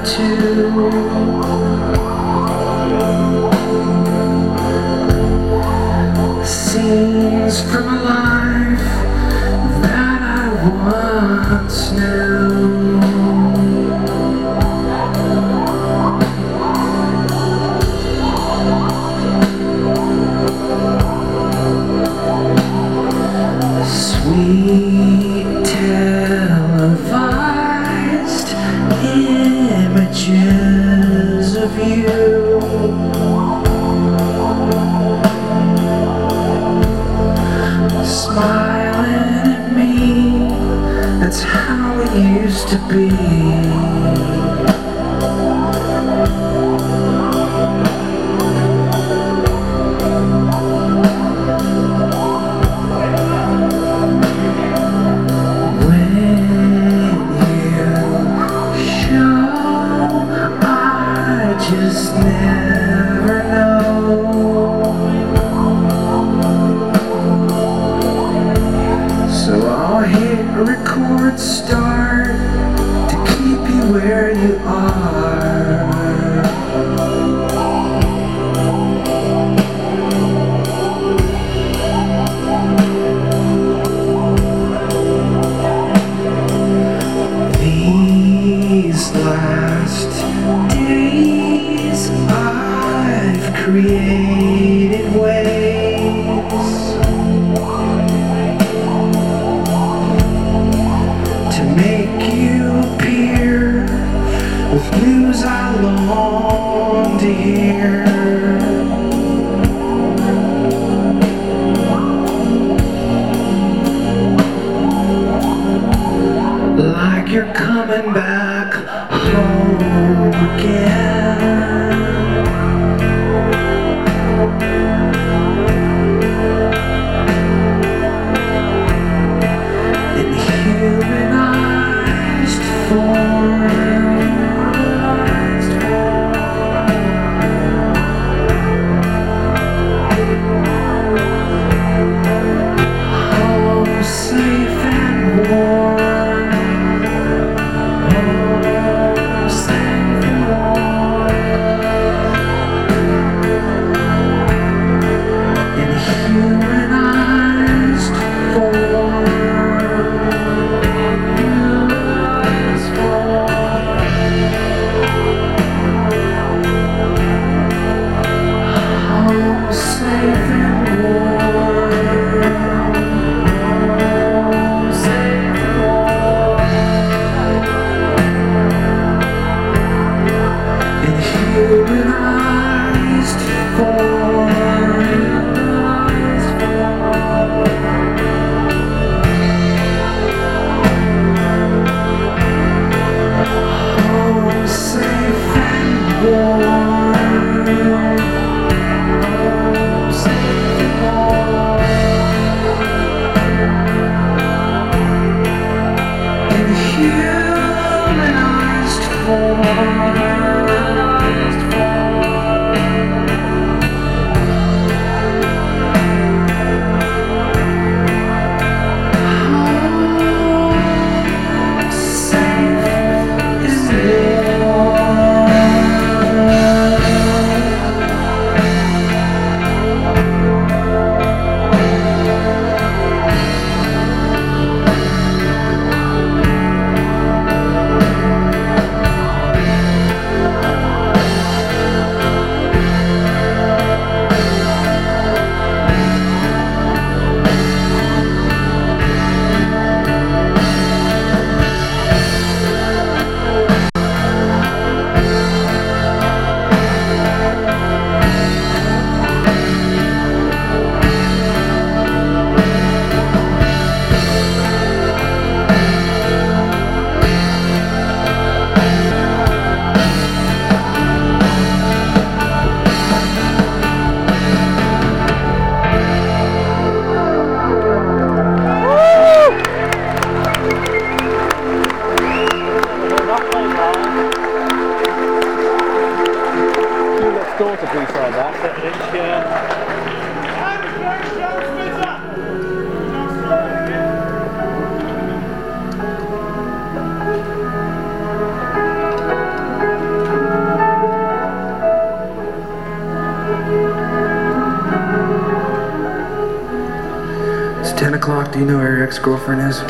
two. Scenes from a life that I once knew. Sweet televised images of you, smiling at me. That's how it used to be. Just never know. So I'll hit record start to keep you where you are. These last days I've created ways to make you appear with news I long to hear. Like you're coming back home again. In humanized form. Home safe and warm. To freestyle that, but it's 10 o'clock, do you know where your ex-girlfriend is?